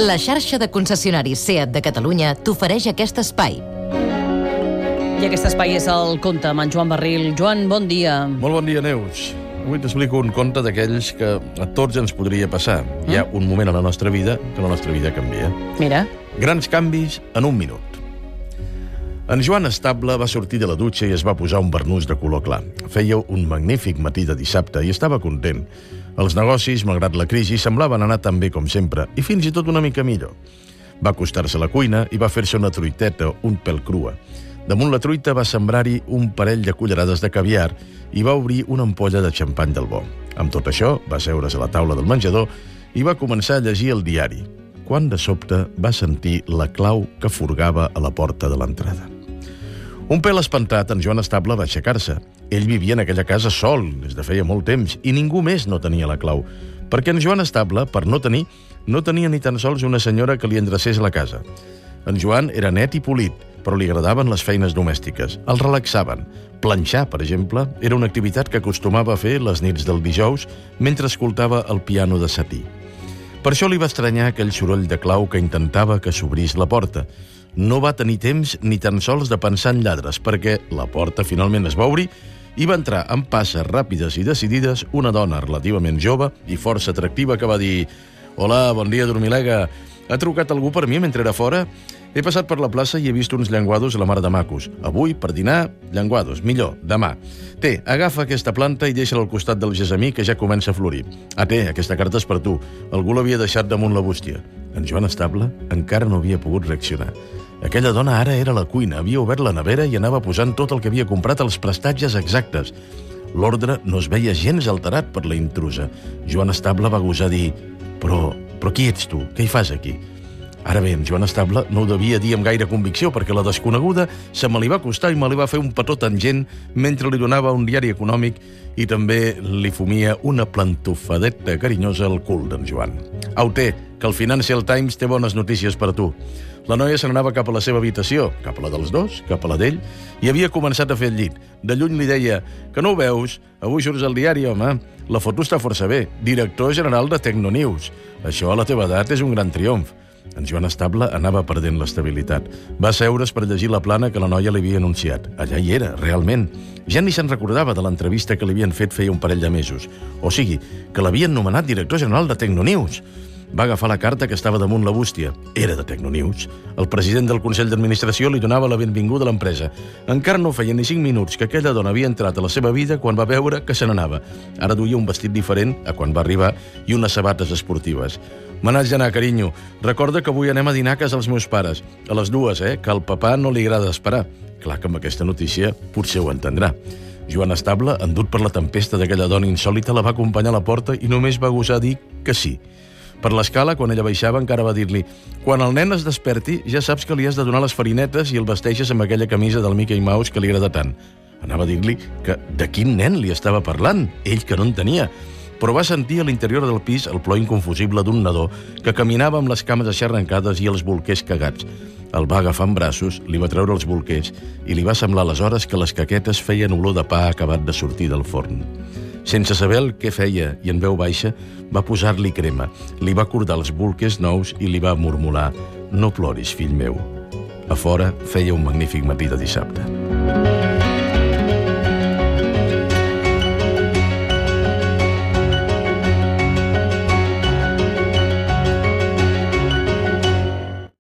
La xarxa de concessionaris SEAT de Catalunya t'ofereix aquest espai. I aquest espai és el conte amb en Joan Barril. Joan, bon dia. Molt bon dia, Neus. Avui t'explico un conte d'aquells que a tots ens podria passar. Hi ha un moment a la nostra vida que la nostra vida canvia. Mira. Grans canvis en un minut. En Joan Estable va sortir de la dutxa i es va posar un barnús de color clar. Feia un magnífic matí de dissabte i estava content. Els negocis, malgrat la crisi, semblaven anar tan bé com sempre, i fins i tot una mica millor. Va acostar-se a la cuina i va fer-se una truiteta un pèl crua. Damunt la truita va sembrar-hi un parell de cullerades de caviar i va obrir una ampolla de xampany del bo. Amb tot això, va seure's a la taula del menjador i va començar a llegir el diari, quan de sobte va sentir la clau que furgava a la porta de l'entrada. Un pèl espantat, en Joan Estable va aixecar-se. Ell vivia en aquella casa sol, des de feia molt temps, i ningú més no tenia la clau, perquè en Joan Estable, per no tenia ni tan sols una senyora que li endrecés la casa. En Joan era net i polit, però li agradaven les feines domèstiques. El relaxaven. Planxar, per exemple, era una activitat que acostumava a fer les nits del dijous mentre escoltava el piano de Satie. Per això li va estranyar aquell soroll de clau que intentava que s'obrís la porta. No va tenir temps ni tan sols de pensar en lladres, perquè la porta finalment es va obrir i va entrar amb passes ràpides i decidides una dona relativament jove i força atractiva que va dir: «Hola, bon dia, dormilega. Ha trucat algú per mi mentre era fora? He passat per la plaça i he vist uns llenguados a la mar de macos. Avui, per dinar, llenguados. Millor, demà. Té, agafa aquesta planta i deixa-la al costat del gessamí que ja comença a florir. Té, aquesta carta és per tu. Algú l'havia deixat damunt la bústia». En Joan Estable encara no havia pogut reaccionar. Aquella dona ara era a la cuina, havia obert la nevera i anava posant tot el que havia comprat als prestatges exactes. L'ordre no es veia gens alterat per la intrusa. Joan Estable va gosar dir: Però qui ets tu? Què hi fas aquí? Ara bé, en Joan Estable no ho devia dir amb gaire convicció, perquè la desconeguda se me li va acostar i me li va fer un petó tangent mentre li donava un diari econòmic i també li fumia una plantofadeta carinyosa al cul d'en Joan. Au, té, que el Financial Times té bones notícies per a tu. La noia se n'anava cap a la seva habitació, cap a la dels dos, cap a la d'ell, i havia començat a fer el llit. De lluny li deia: «Que no ho veus? Avui surts al diari, home. La foto està força bé. Director general de Tecnonews. Això a la teva edat és un gran triomf». En Joan Estable anava perdent l'estabilitat. Va seure's per llegir la plana que la noia li havia anunciat. Allà hi era, realment. Ja ni se'n recordava de l'entrevista que li havien fet feia un parell de mesos. O sigui, que l'havien nomenat director general de Tecnonews. Va agafar la carta que estava damunt la bústia. Era de Tecnonews. El president del Consell d'Administració li donava la benvinguda a l'empresa. Encara no feia ni 5 minuts que aquella dona havia entrat a la seva vida quan va veure que se n'anava. Ara duia un vestit diferent a quan va arribar i unes sabates esportives. «Me n'haig d'anar, carinyo. Recorda que avui anem a dinar a casa dels meus pares. A les 2, que al papà no li agrada esperar». Clar que amb aquesta notícia potser ho entendrà. Joan Estable, endut per la tempesta d'aquella dona insòlita, la va acompanyar a la porta i només va gosar dir que sí. Per l'escala, quan ella baixava, encara va dir-li: «Quan el nen es desperti, ja saps que li has de donar les farinetes i el vesteixes amb aquella camisa del Mickey Mouse que li agrada tant». Anava a dir-li que de quin nen li estava parlant, ell que no en tenia. Però va sentir a l'interior del pis el plor inconfusible d'un nadó que caminava amb les cames aixarrancades i els bolquers cagats. El va agafar en braços, li va treure els bolquers i li va semblar aleshores que les caquetes feien olor de pa acabat de sortir del forn. Sense saber el què feia i en veu baixa, va posar-li crema, li va cordar els bolquers nous i li va murmurar: «No ploris, fill meu». A fora feia un magnífic matí de dissabte.